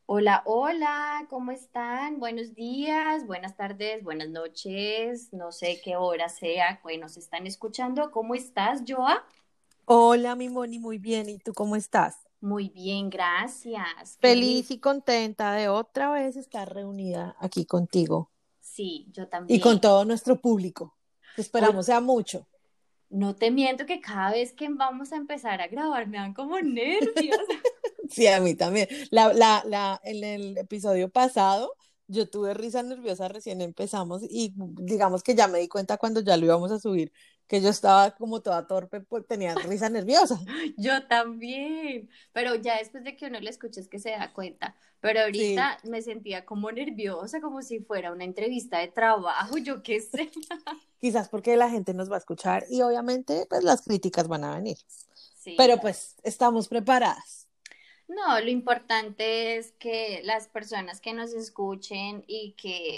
Hola, hola, ¿cómo están? Buenos días, buenas tardes, buenas noches, no sé qué hora sea que nos están escuchando. ¿Cómo estás, Joa? Hola, mi Moni, muy bien. ¿Y tú cómo estás? Muy bien, gracias. Qué Feliz rico. y contenta de otra vez estar reunida aquí contigo Sí, yo y con también. todo nuestro público, que Hoy, esperamos sea mucho. no te miento que cada vez que vamos a empezar a grabar me dan como nervios. Sí, a mí también. En el episodio pasado, yo tuve risa nerviosa recién empezamos y digamos que ya me di cuenta cuando ya lo íbamos a subir, que yo estaba como toda torpe, pues tenía risa nerviosa. Yo también, pero ya después de que uno le escucha es que se da cuenta. Pero Sí, ahorita me sentía como nerviosa, como si fuera una entrevista de trabajo, yo qué sé. quizás porque la gente nos va a escuchar y obviamente pues las críticas van a venir, Sí. pero pues estamos preparadas. No, lo importante es que las personas que nos escuchen y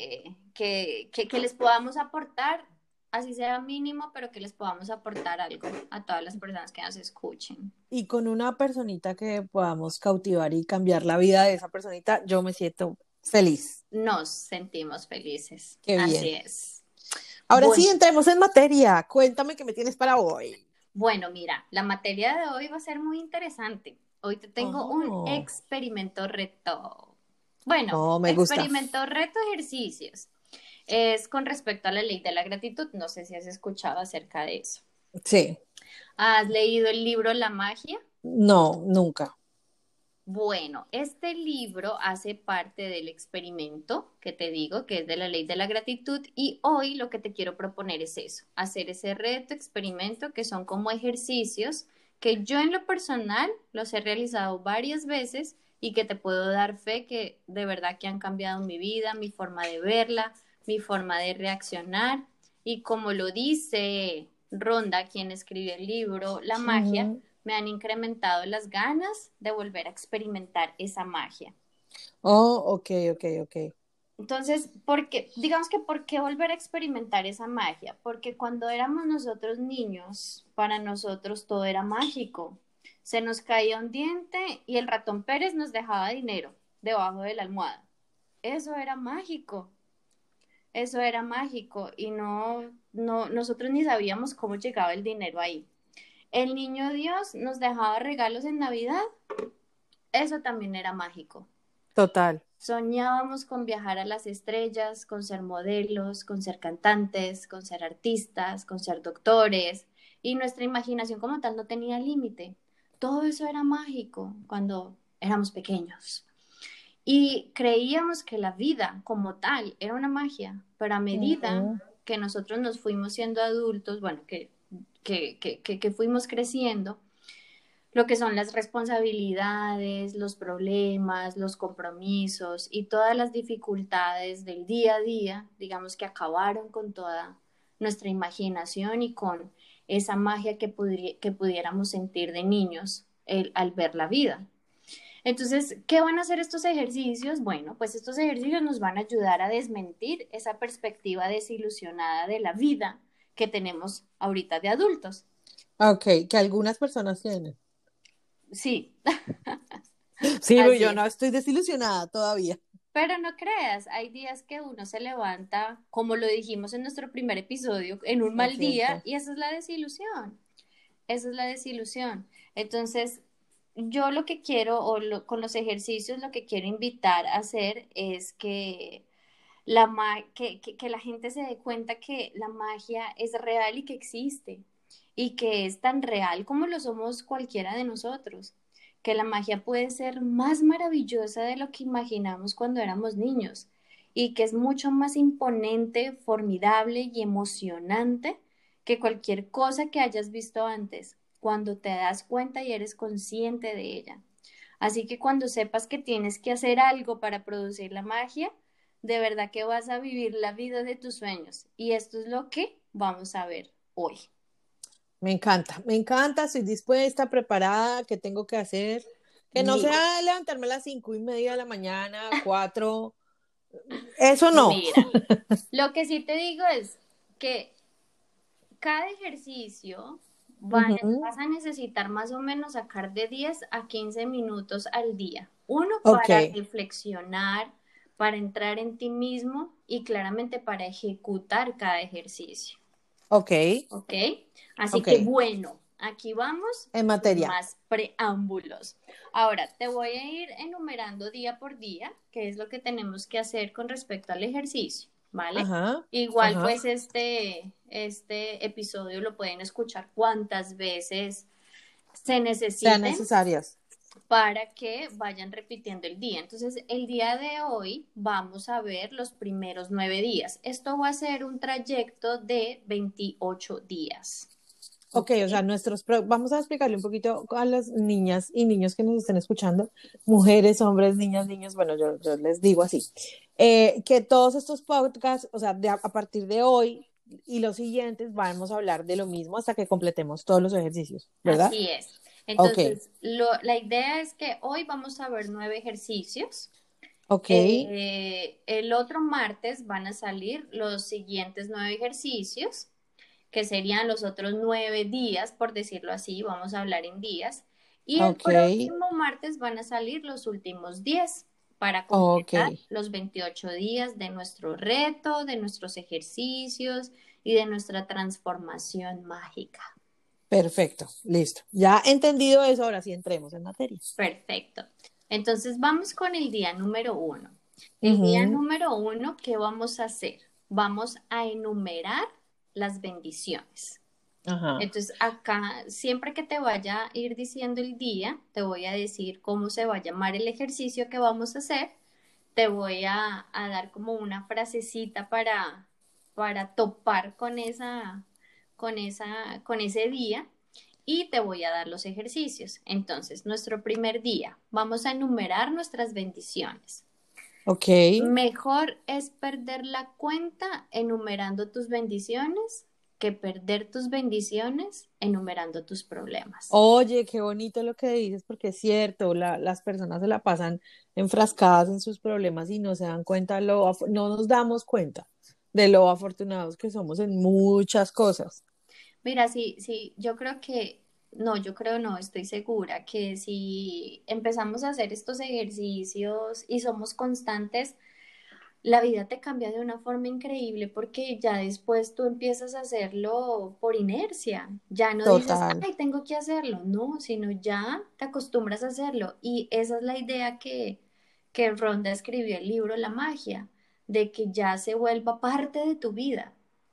que les podamos aportar, así sea mínimo, pero que les podamos aportar algo a todas las personas que nos escuchen. Y con una personita que podamos cautivar y cambiar la vida de esa personita, yo me siento feliz. Nos sentimos felices. Qué Así bien. es. Ahora sí, Bueno, entremos en materia. Cuéntame qué me tienes para hoy. bueno, mira, la materia de hoy va a ser muy interesante. Hoy te tengo un Oh, experimento reto. Bueno, oh, me gusta. experimento reto ejercicios. Es con respecto a la ley de la gratitud. No sé si has escuchado acerca de eso. Sí, ¿Has leído el libro La magia? no, nunca. Bueno, este libro hace parte del experimento que te digo, que es de la ley de la gratitud, y hoy lo que te quiero proponer es eso, hacer ese reto, experimento, que son como ejercicios que yo en lo personal los he realizado varias veces y que te puedo dar fe que de verdad que han cambiado mi vida, mi forma de verla, mi forma de reaccionar, y como lo dice Ronda, quien escribió el libro La magia, Ujú. me han incrementado las ganas de volver a experimentar esa magia. Oh, ok, ok, ok. Entonces, digamos que por qué volver a experimentar esa magia? Porque cuando éramos nosotros niños, para nosotros todo era mágico. Se nos caía un diente y el ratón Pérez nos dejaba dinero debajo de la almohada. Eso era mágico. Eso era mágico y nosotros ni sabíamos cómo llegaba el dinero ahí. El niño Dios nos dejaba regalos en Navidad. Eso también era mágico. Total. Soñábamos con viajar a las estrellas, con ser modelos, con ser cantantes, con ser artistas, con ser doctores, y nuestra imaginación como tal no tenía límite. Todo eso era mágico cuando éramos pequeños. Y creíamos que la vida como tal era una magia, pero a medida Ujú. que nosotros nos fuimos siendo adultos, bueno, que fuimos creciendo, lo que son las responsabilidades, los problemas, los compromisos y todas las dificultades del día a día, digamos que acabaron con toda nuestra imaginación y con esa magia que pudiéramos sentir de niños al ver la vida. Entonces, ¿qué van a hacer estos ejercicios? Bueno, pues estos ejercicios nos van a ayudar a desmentir esa perspectiva desilusionada de la vida que tenemos ahorita de adultos. Ok, que algunas personas tienen. Sí, Sí, pero así yo no es. estoy desilusionada todavía. Pero no creas, hay días que uno se levanta, como lo dijimos en nuestro primer episodio, en un Es mal día cierto. y esa es la desilusión. Esa es la desilusión. Entonces, yo lo que quiero, con los ejercicios, lo que quiero invitar a hacer es que que la gente se dé cuenta que la magia es real y que existe y que es tan real como lo somos cualquiera de nosotros, que la magia puede ser más maravillosa de lo que imaginamos cuando éramos niños y que es mucho más imponente, formidable y emocionante que cualquier cosa que hayas visto antes, cuando te das cuenta y eres consciente de ella. Así que cuando sepas que tienes que hacer algo para producir la magia, de verdad que vas a vivir la vida de tus sueños. Y esto es lo que vamos a ver hoy. Me encanta, estoy dispuesta, preparada, ¿qué tengo que hacer? Que no Mira, sea levantarme a las 5:30 de la mañana, 4, eso no. mira, lo que sí te digo es que cada ejercicio Ujú. vas a necesitar más o menos sacar de 10 a 15 minutos al día. Uno Ok, para reflexionar, para entrar en ti mismo y claramente para ejecutar cada ejercicio. ok, ¿Ok? Así ok. que bueno, aquí vamos En sin materia. más preámbulos. Ahora, te voy a ir enumerando día por día qué es lo que tenemos que hacer con respecto al ejercicio, ¿vale? Ajá, Igual ajá. pues este episodio lo pueden escuchar cuantas veces se Sean necesiten necesarias. para que vayan repitiendo el día. Entonces, el día de hoy vamos a ver los primeros 9 días. Esto va a ser un trayecto de 28 días. Ok, ¿Ok? o sea, vamos a explicarle un poquito a las niñas y niños que nos estén escuchando, mujeres, hombres, niñas, niños, bueno, yo les digo así, que todos estos podcasts, o sea, a partir de hoy y los siguientes, vamos a hablar de lo mismo hasta que completemos todos los ejercicios, ¿verdad? Así es. Ok, Entonces, la idea es que hoy vamos a ver 9 ejercicios. ok, El otro martes van a salir los siguientes 9 ejercicios, que serían los otros 9 días, por decirlo así, vamos a hablar en días. Y el ok, próximo martes van a salir los últimos 10 para ok, completar los 28 días de nuestro reto, de nuestros ejercicios y de nuestra transformación mágica. perfecto, listo. Ya entendido eso, ahora sí entremos en materia. Perfecto. Entonces vamos con el día número 1. El día Ujú, número 1, ¿qué vamos a hacer? Vamos a enumerar las bendiciones. ajá, Entonces acá, siempre que te vaya a ir diciendo el día, te voy a decir cómo se va a llamar el ejercicio que vamos a hacer. Te voy a dar como una frasecita para topar con ese día y te voy a dar los ejercicios. Entonces, nuestro primer día, vamos a enumerar nuestras bendiciones. ok. Mejor es perder la cuenta enumerando tus bendiciones que perder tus bendiciones enumerando tus problemas. Oye, qué bonito lo que dices, porque es cierto, las personas se la pasan enfrascadas en sus problemas y no se dan cuenta, no nos damos cuenta de lo afortunados que somos en muchas cosas. Mira, sí, sí, yo creo que, no, yo creo no, estoy segura que si empezamos a hacer estos ejercicios y somos constantes, la vida te cambia de una forma increíble porque ya después tú empiezas a hacerlo por inercia. Ya no dices, Total, ay, tengo que hacerlo, no, sino ya te acostumbras a hacerlo. Y esa es la idea que Ronda escribió el libro La magia, de que ya se vuelva parte de tu vida.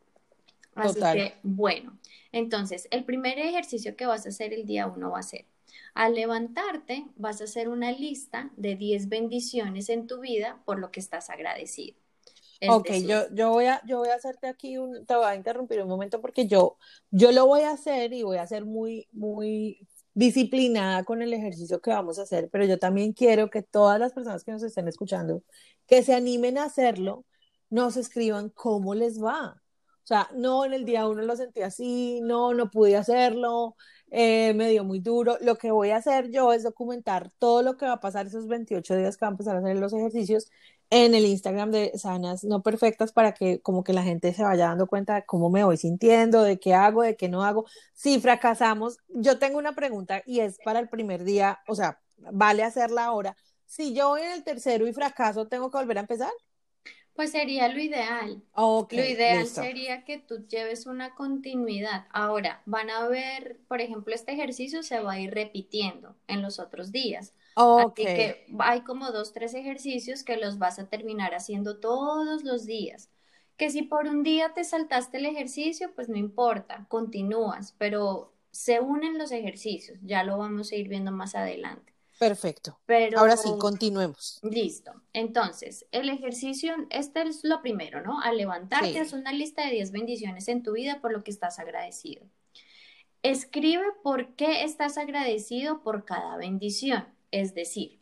Así total. que, bueno, entonces el primer ejercicio que vas a hacer el día 1 va a ser, al levantarte, vas a hacer una lista de 10 bendiciones en tu vida por lo que estás agradecido. Es Ok, decir, yo voy a hacerte aquí te voy a interrumpir un momento porque yo lo voy a hacer y voy a ser muy, muy disciplinada con el ejercicio que vamos a hacer, pero yo también quiero que todas las personas que nos estén escuchando, que se animen a hacerlo, nos escriban cómo les va. O sea, no, en el día uno lo sentí así, no, no pude hacerlo, me dio muy duro. Lo que voy a hacer yo es documentar todo lo que va a pasar esos 28 días que van a empezar a hacer los ejercicios en el Instagram de Sanas No Perfectas para que como que la gente se vaya dando cuenta de cómo me voy sintiendo, de qué hago, de qué no hago. Si fracasamos, yo tengo una pregunta y es para el primer día, o sea, vale hacerla ahora. Si yo voy en el tercero y fracaso, ¿tengo que volver a empezar? pues sería lo ideal. Ok, Lo ideal listo. sería que tú lleves una continuidad. Ahora, van a ver, por ejemplo, este ejercicio se va a ir repitiendo en los otros días. Ok, Así que hay como 2, 3 ejercicios que los vas a terminar haciendo todos los días. Que si por un día te saltaste el ejercicio, pues no importa, continúas, pero se unen los ejercicios, ya lo vamos a ir viendo más adelante. perfecto. Ahora sí, Pero continuemos. listo. Entonces, el ejercicio, este es lo primero, ¿no? Al levantarte, haz Sí, una lista de 10 bendiciones en tu vida por lo que estás agradecido. Escribe por qué estás agradecido por cada bendición. Es decir,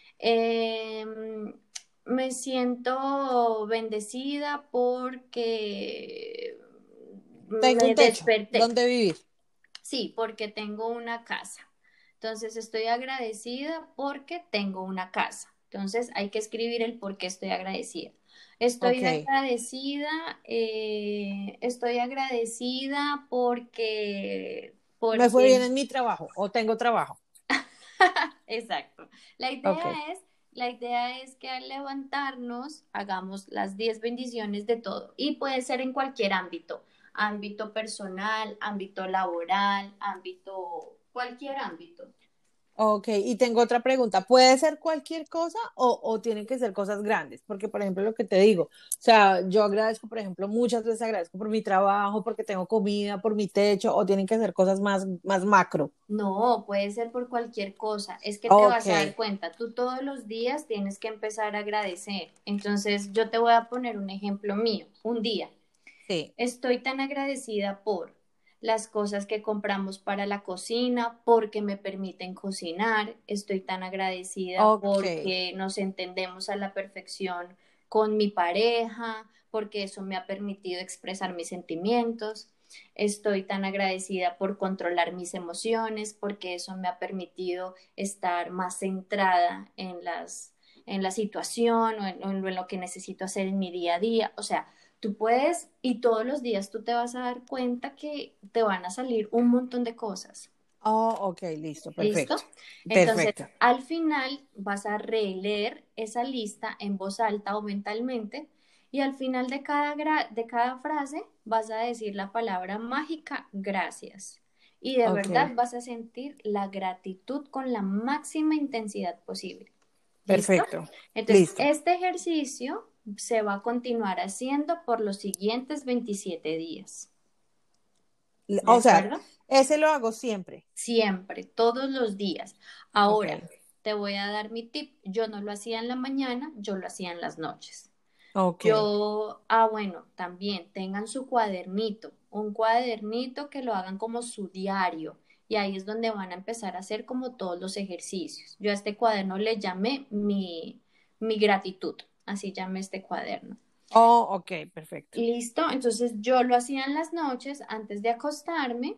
em, me siento bendecida porque tengo un me techo desperté. donde vivir. Sí, porque tengo una casa. Entonces estoy agradecida porque tengo una casa. Entonces hay que escribir el por qué estoy agradecida. Ok, Estoy agradecida me fue bien porque, en mi trabajo o tengo trabajo. exacto. La Ok, idea es La idea es que al levantarnos hagamos las 10 bendiciones de todo y puede ser en cualquier ámbito, ámbito personal, ámbito laboral, ámbito, cualquier ámbito. Ok, y tengo otra pregunta. ¿Puede ser cualquier cosa o tienen que ser cosas grandes? Porque, por ejemplo, lo que te digo, o sea, yo agradezco, por ejemplo, muchas veces agradezco por mi trabajo, porque tengo comida, por mi techo, o tienen que ser cosas más macro. No, puede ser por cualquier cosa. Es que te Ok, vas a dar cuenta, tú todos los días tienes que empezar a agradecer. Entonces, yo te voy a poner un ejemplo mío. Un día, sí, estoy tan agradecida por las cosas que compramos para la cocina, porque me permiten cocinar. Estoy tan agradecida ok. porque nos entendemos a la perfección con mi pareja, porque eso me ha permitido expresar mis sentimientos. Estoy tan agradecida por controlar mis emociones, porque eso me ha permitido estar más centrada en la situación o en lo que necesito hacer en mi día a día. O sea, tú puedes y todos los días tú te vas a dar cuenta que te van a salir un montón de cosas. Oh, ok, listo, perfecto. ¿Listo? Entonces, Perfecto. al final vas a releer esa lista en voz alta o mentalmente y al final de de cada frase vas a decir la palabra mágica gracias. Y de Ok, verdad vas a sentir la gratitud con la máxima intensidad posible. ¿Listo? perfecto. Entonces, Listo. este ejercicio se va a continuar haciendo por los siguientes 27 días. ¿De O sea, acuerdo? ese lo hago siempre. Siempre, todos los días. Ok, Ahora, te voy a dar mi tip. Yo no lo hacía en la mañana, yo lo hacía en las noches. ok. Bueno, también tengan su cuadernito, un cuadernito que lo hagan como su diario. Y ahí es donde van a empezar a hacer como todos los ejercicios. Yo a este cuaderno le llamé mi gratitud, así llamé este cuaderno. Oh, ok, perfecto. Listo, entonces yo lo hacía en las noches antes de acostarme.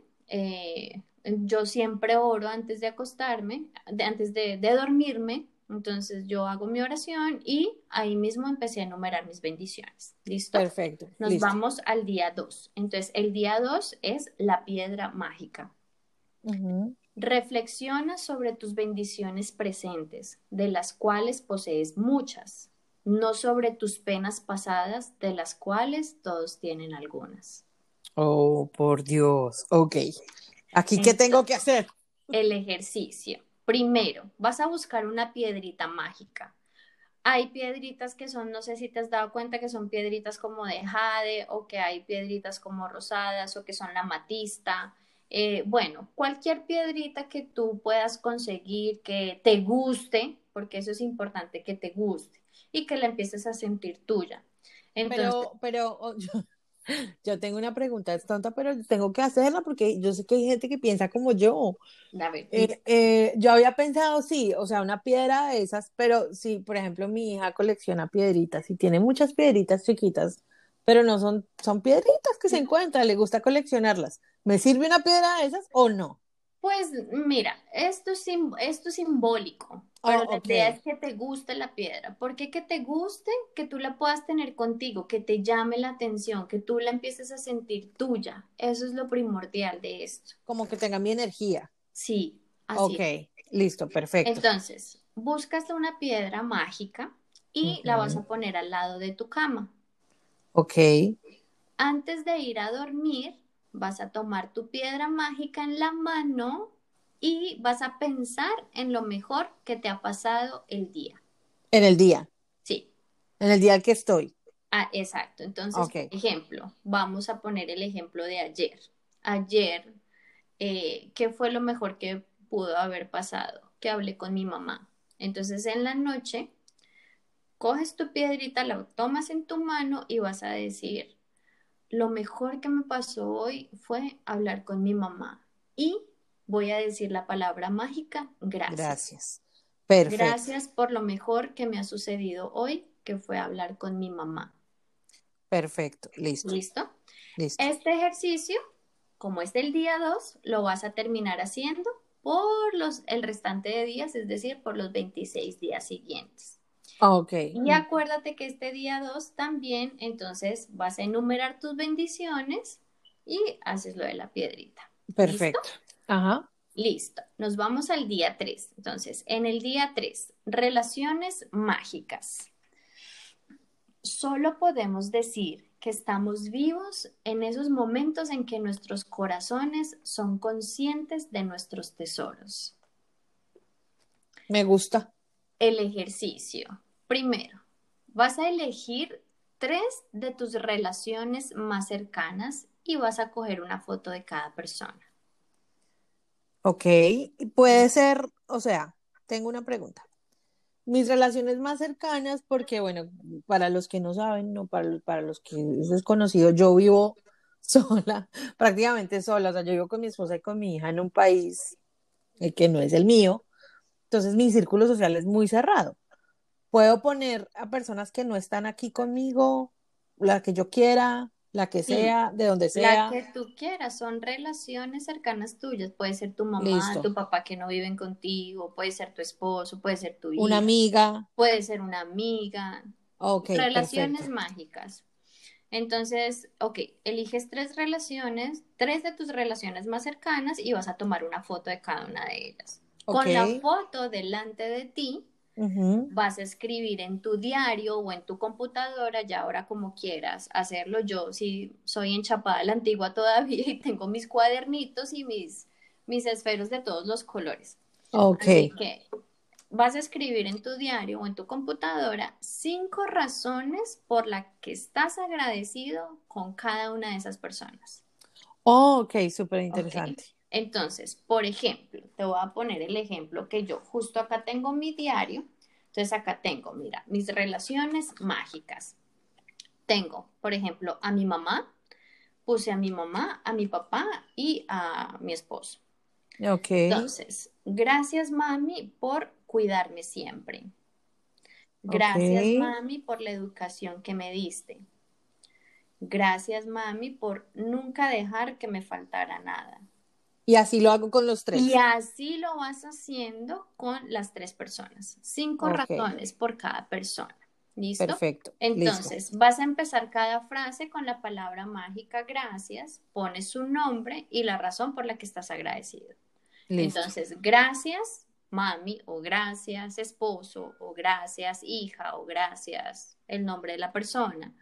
Yo siempre oro antes de acostarme, antes de dormirme. Entonces yo hago mi oración y ahí mismo empecé a enumerar mis bendiciones. ¿Listo? Perfecto, Nos listo. vamos al día 2. Entonces el día 2 es la piedra mágica. Ujú. Reflexiona sobre tus bendiciones presentes, de las cuales posees muchas, no sobre tus penas pasadas, de las cuales todos tienen algunas. Oh, por Dios. Ok. ¿Aquí qué tengo Entonces, que hacer? el ejercicio. Primero, vas a buscar una piedrita mágica. Hay piedritas que son, no sé si te has dado cuenta que son piedritas como de jade o que hay piedritas como rosadas o que son la amatista. Bueno, cualquier piedrita que tú puedas conseguir que te guste, porque eso es importante, que te guste y que la empieces a sentir tuya. Entonces, Yo tengo una pregunta, es tonta, pero tengo que hacerla porque yo sé que hay gente que piensa como yo. a ver, dime. Yo había pensado, sí, o sea, una piedra de esas, pero sí, por ejemplo, mi hija colecciona piedritas y tiene muchas piedritas chiquitas, pero no son piedritas que se encuentran, le gusta coleccionarlas. ¿Me sirve una piedra de esas o no? Pues mira, esto es simbólico, pero Oh, la ok, idea es que te guste la piedra. ¿Por qué que te guste? Que tú la puedas tener contigo, que te llame la atención, que tú la empieces a sentir tuya. Eso es lo primordial de esto. como que tenga mi energía. Sí, así Ok, es. listo, perfecto. Entonces, buscas una piedra mágica y la vas Ujú. a poner al lado de tu cama. Ok, Antes de ir a dormir, vas a tomar tu piedra mágica en la mano y vas a pensar en lo mejor que te ha pasado el día. en el día, Sí, en el día que estoy. exacto. Entonces, por Ok. ejemplo, vamos a poner el ejemplo de ayer. Ayer, ¿qué fue lo mejor que pudo haber pasado? Que hablé con mi mamá. Entonces, en la noche, coges tu piedrita, la tomas en tu mano y vas a decir, lo mejor que me pasó hoy fue hablar con mi mamá y voy a decir la palabra mágica, gracias. Gracias. Perfecto, Gracias por lo mejor que me ha sucedido hoy, que fue hablar con mi mamá. perfecto, listo, ¿Listo? listo. Este ejercicio, como es del día 2, lo vas a terminar haciendo por el restante de días, es decir, por los 26 días siguientes. Ok, Y acuérdate que este día 2 también, entonces vas a enumerar tus bendiciones y haces lo de la piedrita. ¿Listo? perfecto. Ajá. Listo, nos vamos al día 3. Entonces, en el día 3, relaciones mágicas. Solo podemos decir que estamos vivos en esos momentos en que nuestros corazones son conscientes de nuestros tesoros. Me gusta. El ejercicio. Primero, vas a elegir 3 de tus relaciones más cercanas y vas a coger una foto de cada persona. Ok, y puede ser, o sea, tengo una pregunta. Mis relaciones más cercanas, porque bueno, para los que no saben, no para los que es desconocido, yo vivo sola, prácticamente sola, o sea, yo vivo con mi esposa y con mi hija en un país que no es el mío, entonces mi círculo social es muy cerrado. Puedo poner a personas que no están aquí conmigo, la que yo quiera, la que Sí, sea, de donde la sea, que tú quieras, son relaciones cercanas tuyas. Puede ser tu mamá, listo. tu papá que no viven contigo, puede ser tu esposo, puede ser tu Una hija, amiga, puede ser una amiga. ok, Relaciones perfecto. mágicas. Entonces, ok, eliges 3 relaciones, 3 de tus relaciones más cercanas y vas a tomar una foto de cada una de ellas. Ok, Con la foto delante de ti, ujú, vas a escribir en tu diario o en tu computadora, ya ahora como quieras hacerlo. Yo sí soy enchapada a la antigua todavía y tengo mis cuadernitos y mis esferos de todos los colores. ok, Así que vas a escribir en tu diario o en tu computadora 5 razones por las que estás agradecido con cada una de esas personas. ok, súper ¿Ok? interesante. Entonces, por ejemplo, te voy a poner el ejemplo que yo justo acá tengo mi diario. Entonces, acá tengo, mira, mis relaciones mágicas. Tengo, por ejemplo, a mi mamá, puse a mi mamá, a mi papá y a mi esposo. Ok, Entonces, gracias mami por cuidarme siempre. ok. Gracias, mami, por la educación que me diste. Gracias, mami, por nunca dejar que me faltara nada. Y así lo hago con los Y tres. así lo vas haciendo con las 3 personas. Cinco Ok, razones por cada persona. ¿Listo? perfecto, listo, Entonces, vas a empezar cada frase con la palabra mágica gracias, pones su nombre y la razón por la que estás agradecido. listo. Entonces, gracias, mami, o gracias, esposo, o gracias, hija, o gracias, el nombre de la persona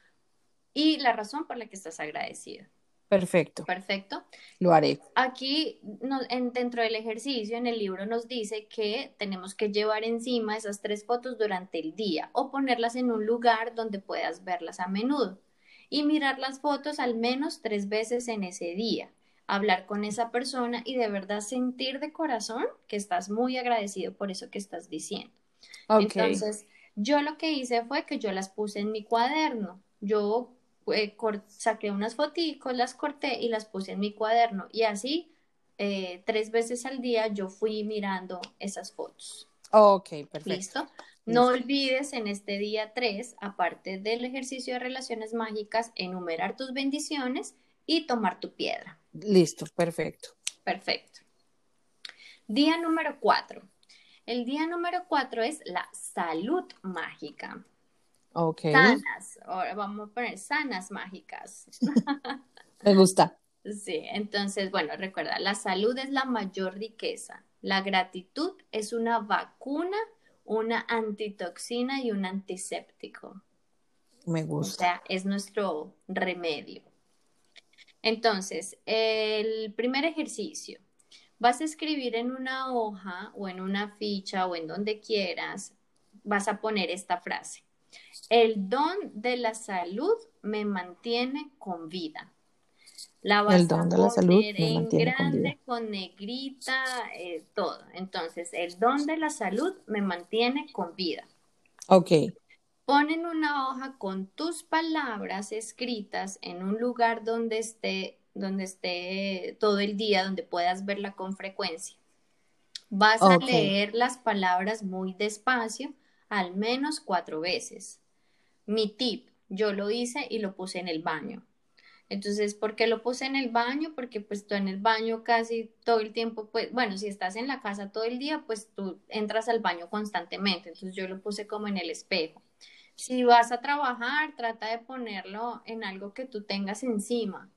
y la razón por la que estás agradecido. Perfecto, Perfecto. lo haré. Aquí, dentro del ejercicio, en el libro nos dice que tenemos que llevar encima esas 3 fotos durante el día o ponerlas en un lugar donde puedas verlas a menudo y mirar las fotos al menos 3 veces en ese día, hablar con esa persona y de verdad sentir de corazón que estás muy agradecido por eso que estás diciendo. Ok, Entonces, yo lo que hice fue que yo las puse en mi cuaderno. Yo saqué unas foticos, las corté y las puse en mi cuaderno. Y así, 3 veces al día yo fui mirando esas fotos. ok, perfecto, ¿Listo? No listo, olvides en este día 3, aparte del ejercicio de relaciones mágicas, enumerar tus bendiciones y tomar tu piedra. listo, perfecto. Perfecto. Día número 4. El día número 4 es la salud mágica. Ok, Sanas, ahora vamos a poner sanas mágicas. me gusta. Sí, entonces, bueno, recuerda, la salud es la mayor riqueza. La gratitud es una vacuna, una antitoxina y un antiséptico. Me O gusta. sea, es nuestro remedio. Entonces, el primer ejercicio, vas a escribir en una hoja o en una ficha o en donde quieras, vas a poner esta frase. El don de la salud me mantiene con vida. La El vas don a de la salud poner me en mantiene con vida. grande, con negrita, todo. Entonces, el don de la salud me mantiene con vida. Ok, Pon en una hoja con tus palabras escritas en un lugar donde esté todo el día, donde puedas verla con frecuencia. Vas a ok, leer las palabras muy despacio, al menos 4 veces. Mi tip, yo lo hice y lo puse en el baño. Entonces, ¿por qué lo puse en el baño? Porque pues tú en el baño casi todo el tiempo, pues, bueno, si estás en la casa todo el día, pues tú entras al baño constantemente. Entonces yo lo puse como en el espejo. Si vas a trabajar, trata de ponerlo en algo que tú tengas encima.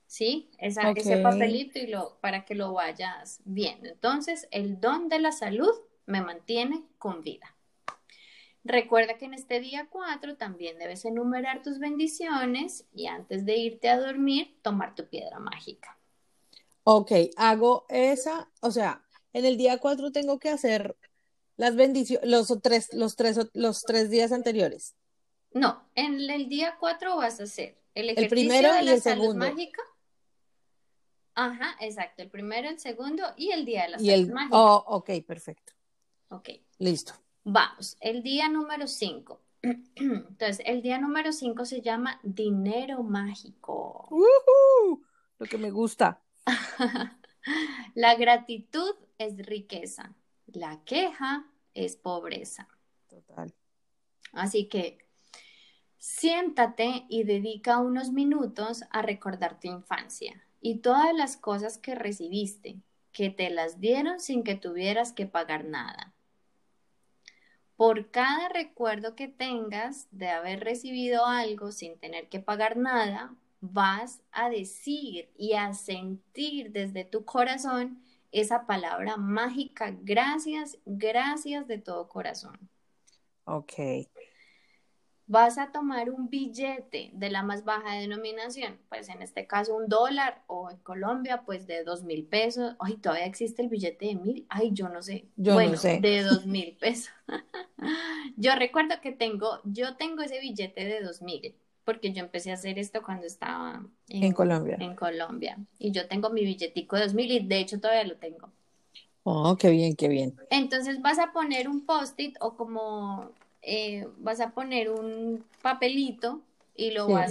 ¿sí? Ok, Ese papelito para que lo vayas viendo. Entonces, el don de la salud me mantiene con vida. Recuerda que en este día 4 también debes enumerar tus bendiciones y antes de irte a dormir, tomar tu piedra mágica. ok, hago esa, o sea, en el día 4 tengo que hacer las bendiciones, los tres días anteriores. No, en el día 4 vas a hacer el El ejercicio primero de y la el salud segundo. mágica. Ajá, exacto, el primero, el segundo y el día de la Y salud el, mágica. oh, ok, perfecto. Ok, Listo. vamos, el día número 5. Entonces, el día número 5 se llama dinero mágico. ¡Uhú! Lo que me gusta. La gratitud es riqueza, la queja es pobreza. Total. Así que siéntate y dedica unos minutos a recordar tu infancia y todas las cosas que recibiste, que te las dieron sin que tuvieras que pagar nada. Por cada recuerdo que tengas de haber recibido algo sin tener que pagar nada, vas a decir y a sentir desde tu corazón esa palabra mágica, gracias, gracias de todo corazón. Ok. Vas a tomar un billete de la más baja denominación, pues en este caso $1 o en Colombia pues de 2.000 pesos. Ay, todavía existe el billete de 1.000. Ay, yo no sé. Yo no Bueno, sé. de 2.000 pesos. Yo recuerdo que yo tengo ese billete de 2.000 porque yo empecé a hacer esto cuando estaba En Colombia. en Colombia y yo tengo mi billetico de 2.000 y de hecho todavía lo tengo. Oh, qué bien, qué bien. Entonces vas a poner un post-it o como vas a poner un papelito y lo Sí. vas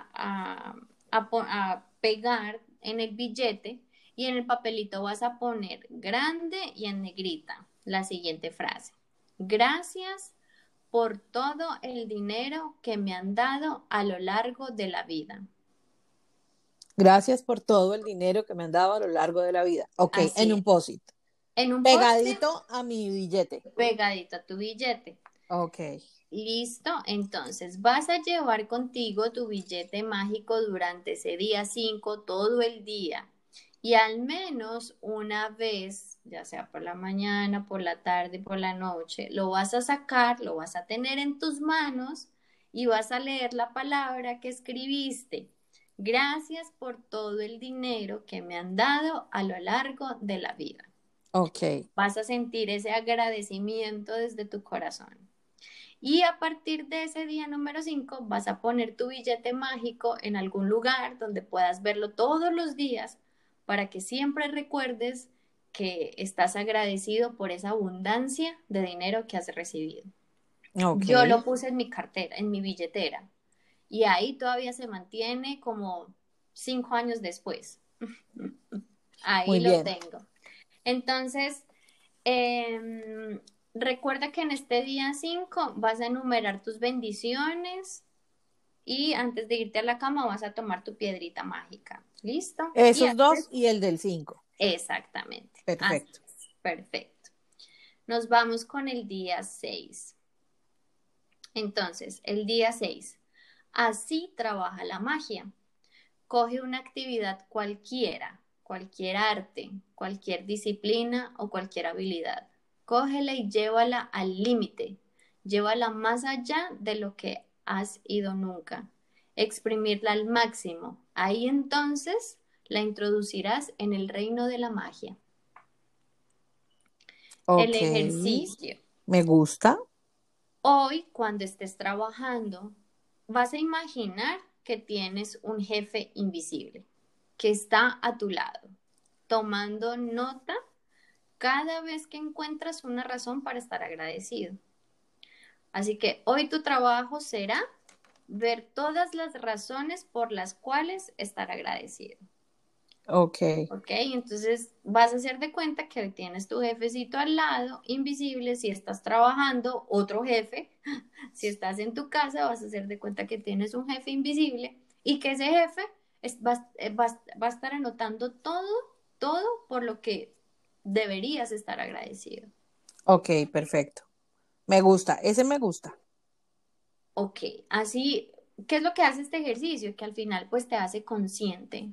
a pegar en el billete y en el papelito vas a poner grande y en negrita la siguiente frase. Gracias por todo el dinero que me han dado a lo largo de la vida. Gracias por todo el dinero que me han dado a lo largo de la vida. Ok, en Así un es. post-it. En un post-it Pegadito a mi billete. pegadito a tu billete. Ok. Listo, entonces vas a llevar contigo tu billete mágico durante ese día 5 todo el día. Y al menos una vez, ya sea por la mañana, por la tarde, por la noche, lo vas a sacar, lo vas a tener en tus manos y vas a leer la palabra que escribiste. Gracias por todo el dinero que me han dado a lo largo de la vida. Ok. Vas a sentir ese agradecimiento desde tu corazón. Y a partir de ese día número 5 vas a poner tu billete mágico en algún lugar donde puedas verlo todos los días para que siempre recuerdes que estás agradecido por esa abundancia de dinero que has recibido. Ok. Yo lo puse en mi cartera, en mi billetera, y ahí todavía se mantiene como 5 años después. Ahí Muy lo bien. tengo. Entonces, Em, recuerda que en este día 5 vas a enumerar tus bendiciones y antes de irte a la cama vas a tomar tu piedrita mágica. ¿Listo? Y Esos dos haces y el del 5. exactamente. Así Perfecto. es. Perfecto. Nos vamos con el día 6. Entonces, el día 6. Así trabaja la magia. Coge una actividad cualquiera, cualquier arte, cualquier disciplina o cualquier habilidad. Cógela y llévala al límite. Llévala más allá de lo que has ido nunca. Exprimirla al máximo. Ahí entonces la introducirás en el reino de la magia. El Ok. ejercicio. Me gusta. Hoy, cuando estés trabajando, vas a imaginar que tienes un jefe invisible que está a tu lado, tomando nota cada vez que encuentras una razón para estar agradecido. Así que hoy tu trabajo será ver todas las razones por las cuales estar agradecido. Ok. ¿Ok? Entonces vas a hacer de cuenta que tienes tu jefecito al lado, invisible, si estás trabajando, otro jefe, si estás en tu casa, vas a hacer de cuenta que tienes un jefe invisible y que ese jefe va a estar anotando todo, todo por lo que deberías estar agradecido. Ok, perfecto. Me gusta. Ese me gusta. Ok, así, ¿qué es lo que hace este ejercicio? Que al final pues te hace consciente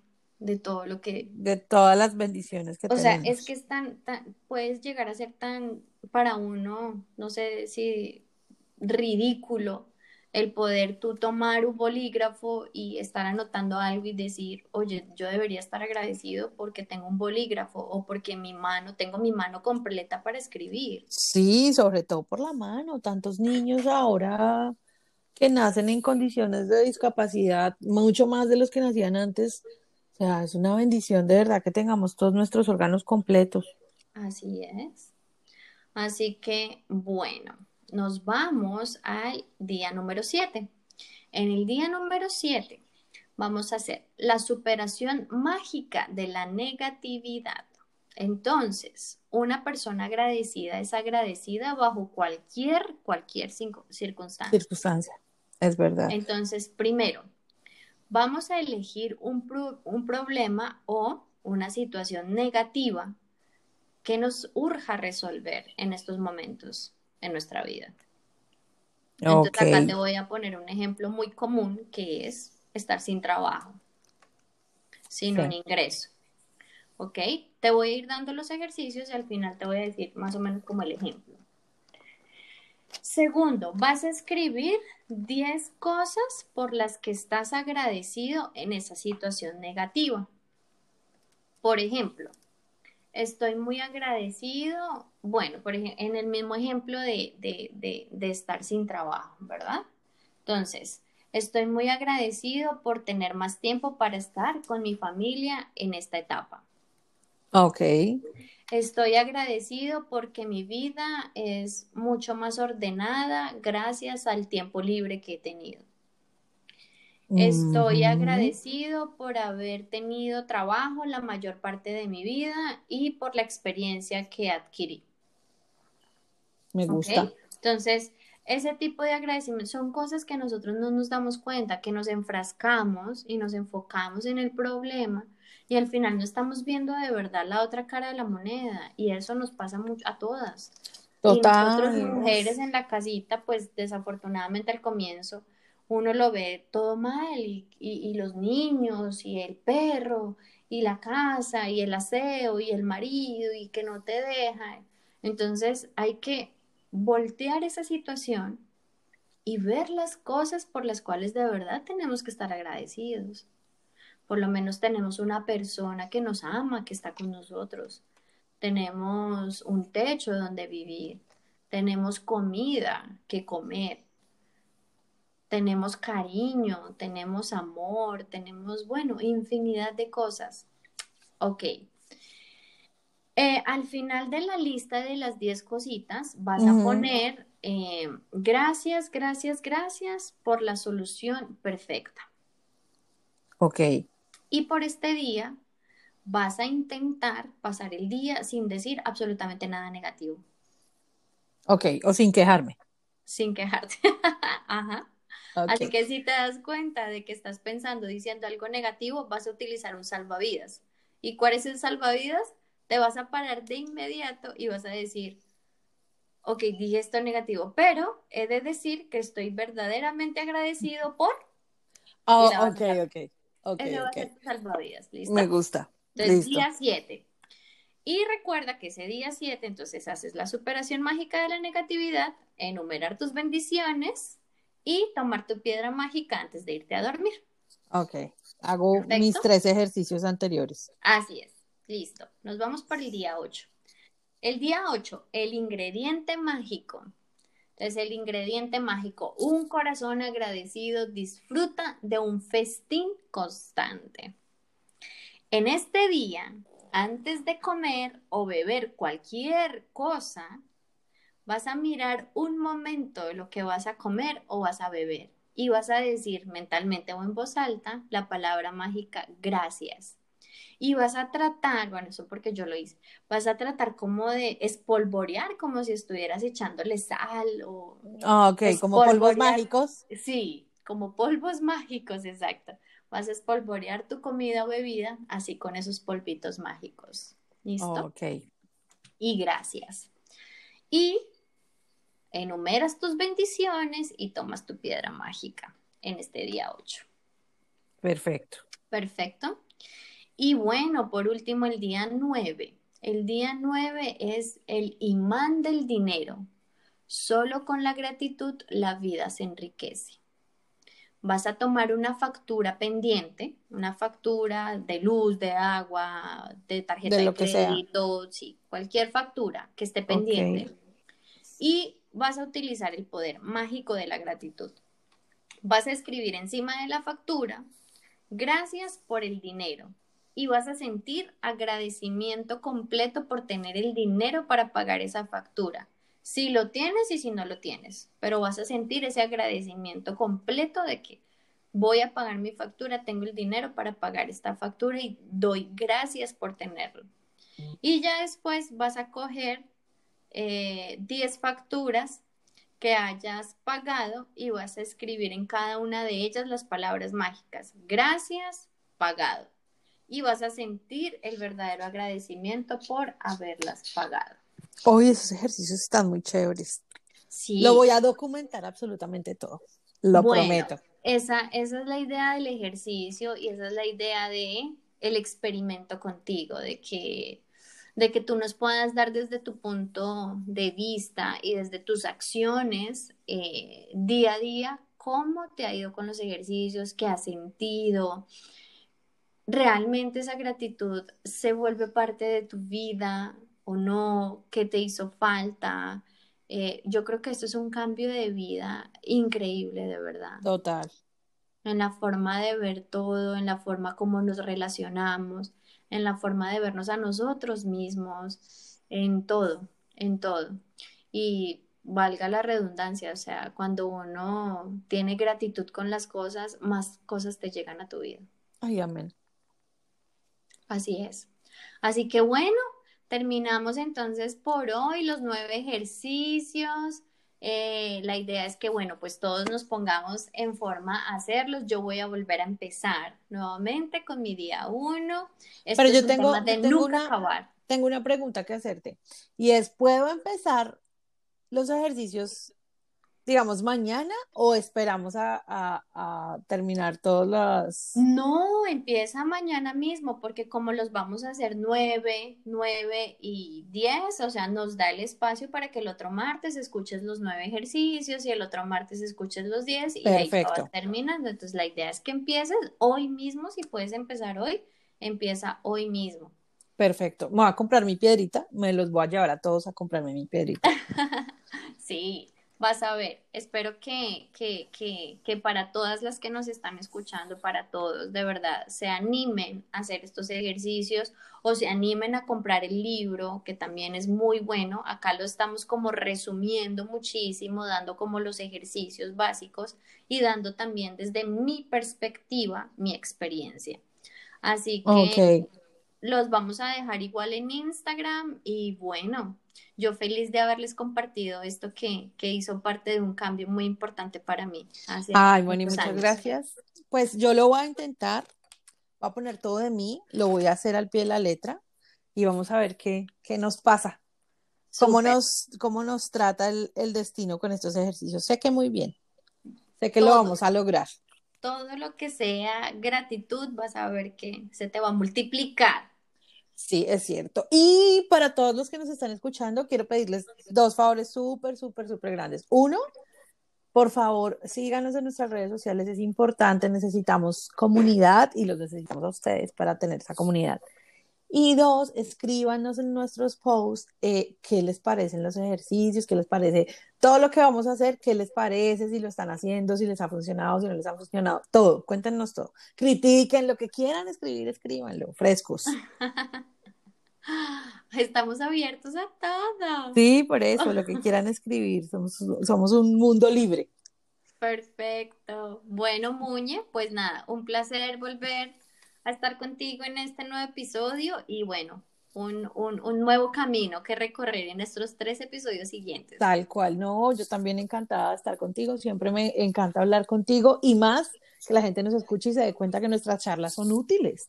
de todo lo que, De todas las bendiciones que o sea, es que tenemos. es puedes llegar a ser tan, para uno, no sé si ridículo el poder tú tomar un bolígrafo y estar anotando algo y decir, oye, yo debería estar agradecido porque tengo un bolígrafo o porque tengo mi mano completa para escribir. Sí, sobre todo por la mano. Tantos niños ahora que nacen en condiciones de discapacidad, mucho más de los que nacían antes. O sea, es una bendición de verdad que tengamos todos nuestros órganos completos. Así es. Así que, bueno, nos vamos al día número 7. En el día número 7 vamos a hacer la superación mágica de la negatividad. Entonces, una persona agradecida es agradecida bajo cualquier circunstancia. Circunstancia, es verdad. Entonces, primero, vamos a elegir un problema o una situación negativa que nos urja resolver en estos momentos en nuestra vida. Entonces, Ok, acá te voy a poner un ejemplo muy común que es estar sin trabajo, sin un sí. ingreso. ¿Ok? Te voy a ir dando los ejercicios y al final te voy a decir más o menos como el ejemplo. Segundo, vas a escribir 10 cosas por las que estás agradecido en esa situación negativa. Por ejemplo, estoy muy agradecido, bueno, por ejemplo, en el mismo ejemplo de estar sin trabajo, ¿verdad? Entonces, estoy muy agradecido por tener más tiempo para estar con mi familia en esta etapa. Ok. Estoy agradecido porque mi vida es mucho más ordenada gracias al tiempo libre que he tenido. Estoy Ujú. agradecido por haber tenido trabajo la mayor parte de mi vida y por la experiencia que adquirí. Me ¿Ok? gusta. Entonces, ese tipo de agradecimientos son cosas que nosotros no nos damos cuenta, que nos enfrascamos y nos enfocamos en el problema y al final no estamos viendo de verdad la otra cara de la moneda y eso nos pasa mucho a todas. Y nosotros Total. mujeres Uf, en la casita, pues desafortunadamente al comienzo uno lo ve todo mal y los niños y el perro y la casa y el aseo y el marido y que no te deja. Entonces hay que voltear esa situación y ver las cosas por las cuales de verdad tenemos que estar agradecidos. Por lo menos tenemos una persona que nos ama, que está con nosotros. Tenemos un techo donde vivir. Tenemos comida que comer. Tenemos cariño, tenemos amor, tenemos, bueno, infinidad de cosas. Ok. Al final de la lista de las 10 cositas vas a ujú. poner gracias, gracias, gracias por la solución perfecta. Ok, Y por este día vas a intentar pasar el día sin decir absolutamente nada negativo, ok, o sin quejarme. sin quejarte. Ajá. Así Ok. que si te das cuenta de que estás pensando, diciendo algo negativo, vas a utilizar un salvavidas. ¿Y cuál es el salvavidas? Te vas a parar de inmediato y vas a decir, ok, dije esto negativo, pero he de decir que estoy verdaderamente agradecido por, y Ah, la vas ok, a salvar. ok, ok, Ese va a ok. ser tu salvavidas, Me ¿listo? gusta. Entonces, Listo. día 7. Y recuerda que ese día 7, entonces haces la superación mágica de la negatividad, enumerar tus bendiciones y tomar tu piedra mágica antes de irte a dormir. Ok. Hago mis ¿Perfecto? 3 ejercicios anteriores. Así es. Listo. Nos vamos por el día 8. El día 8, el ingrediente mágico. Entonces, el ingrediente mágico, un corazón agradecido disfruta de un festín constante. En este día, antes de comer o beber cualquier cosa, vas a mirar un momento de lo que vas a comer o vas a beber y vas a decir mentalmente o en voz alta la palabra mágica gracias. Y vas a tratar, bueno, eso porque yo lo hice, vas a tratar como de espolvorear, como si estuvieras echándole sal o Ah, ok, como polvos espolvorear, mágicos. sí, como polvos mágicos, exacto. Vas a espolvorear tu comida o bebida así con esos polvitos mágicos. ¿Listo? Ok, Y gracias. Y enumeras tus bendiciones y tomas tu piedra mágica en este día 8. perfecto. Perfecto. Y bueno, por último, el día 9. El día 9 es el imán del dinero. Solo con la gratitud la vida se enriquece. Vas a tomar una factura pendiente, una factura de luz, de agua, de de tarjeta de lo que sea. crédito, sí, cualquier factura que esté Ok. pendiente, y vas a utilizar el poder mágico de la gratitud. Vas a escribir encima de la factura: gracias por el dinero. Y vas a sentir agradecimiento completo por tener el dinero para pagar esa factura. Si lo tienes y si no lo tienes, pero vas a sentir ese agradecimiento completo de que voy a pagar mi factura, tengo el dinero para pagar esta factura y doy gracias por tenerlo. Y ya después vas a coger 10 facturas que hayas pagado y vas a escribir en cada una de ellas las palabras mágicas: gracias, pagado. Y vas a sentir el verdadero agradecimiento por haberlas pagado. Hoy esos ejercicios están muy chéveres. Lo Sí, voy a documentar absolutamente todo. Lo bueno, prometo. esa es la idea del ejercicio y esa es la idea de el experimento contigo, de que tú nos puedas dar desde tu punto de vista y desde tus acciones día a día cómo te ha ido con los ejercicios, qué has sentido. ¿Realmente esa gratitud se vuelve parte de tu vida o no? ¿Qué te hizo falta? Yo creo que esto es un cambio de vida increíble, de verdad, Total. en la forma de ver todo, en la forma como nos relacionamos, en la forma de vernos a nosotros mismos, en todo, en todo. Y valga la redundancia, o sea, cuando uno tiene gratitud con las cosas, más cosas te llegan a tu vida. Ay, amén. Así es. Así que bueno, terminamos entonces por hoy los 9 ejercicios. La idea es que, bueno, pues todos nos pongamos en forma a hacerlos. Yo voy a volver a empezar nuevamente con mi día 1. Pero Esto es un tema de nunca acabar. tengo una pregunta que hacerte. Y es, ¿puedo empezar los ejercicios, digamos, mañana o esperamos a terminar todas las... No, empieza mañana mismo, porque como los vamos a hacer 9, 9 y 10, o sea, nos da el espacio para que el otro martes escuches los 9 ejercicios y el otro martes escuches los 10 y ahí ya vas Perfecto, terminando. Entonces, la idea es que empieces hoy mismo, si puedes empezar hoy, empieza hoy mismo. perfecto. Me voy a comprar mi piedrita, me los voy a llevar a todos a comprarme mi piedrita. Sí, vas a ver. Espero que para todas las que nos están escuchando, para todos, de verdad, se animen a hacer estos ejercicios o se animen a comprar el libro, que también es muy bueno. Acá lo estamos como resumiendo muchísimo, dando como los ejercicios básicos y dando también desde mi perspectiva, mi experiencia. Así Ok. que los vamos a dejar igual en Instagram y bueno, yo feliz de haberles compartido esto que hizo parte de un cambio muy importante para mí hace Ay, bueno, y muchos muchas años. gracias. Pues yo lo voy a intentar, voy a poner todo de mí, lo voy a hacer al pie de la letra y vamos a ver qué nos pasa, Súper. cómo nos trata el destino con estos ejercicios. Sé que muy bien, sé que lo Todo, vamos a lograr. todo lo que sea gratitud, vas a ver que se te va a multiplicar. Sí, es cierto. Y para todos los que nos están escuchando, quiero pedirles dos favores súper, súper, súper grandes. Uno, por favor, síganos en nuestras redes sociales, es importante, necesitamos comunidad y los necesitamos a ustedes para tener esa comunidad. Y dos, escríbanos en nuestros posts qué les parecen los ejercicios, qué les parece todo lo que vamos a hacer, qué les parece, si lo están haciendo, si les ha funcionado, si no les ha funcionado, todo, cuéntenos todo. Critiquen lo que quieran escribir, escríbanlo, frescos. Estamos abiertos a todo. Sí, por eso, lo que quieran escribir, somos un mundo libre. Perfecto. Bueno, Muñe, pues nada, un placer volver a estar contigo en este nuevo episodio y bueno, un nuevo camino que recorrer en estos 3 episodios siguientes. Tal cual, no, yo también encantada de estar contigo, siempre me encanta hablar contigo y más que la gente nos escuche y se dé cuenta que nuestras charlas son útiles.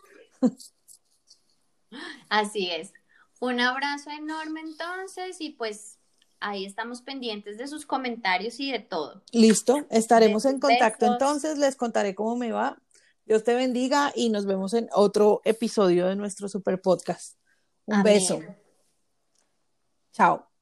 Así es. Un abrazo enorme entonces y pues ahí estamos pendientes de sus comentarios y de todo. Listo, estaremos Besos, en contacto besos. entonces, les contaré cómo me va. Dios te bendiga y nos vemos en otro episodio de nuestro super podcast. Un beso. Amén. Chao.